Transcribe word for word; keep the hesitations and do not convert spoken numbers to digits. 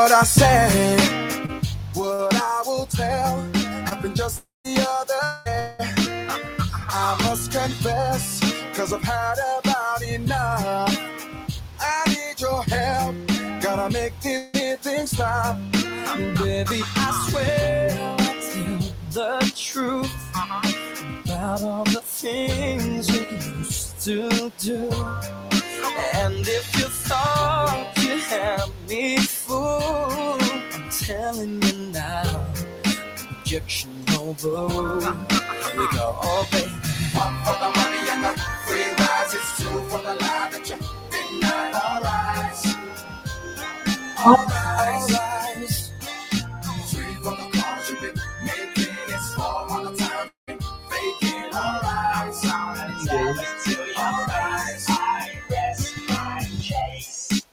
what I say, what I will tell, happened just the other day. I must confess, cause I've had about enough. I need your help, gotta make this thing stop. Baby, I swear I'll tell the truth about all the things we used to do. And if you thought you had me fooled, I'm telling you now, objection over. Here we go, oh baby. One for the money and the free rides, it's two for the life that you denied. Alright, alright.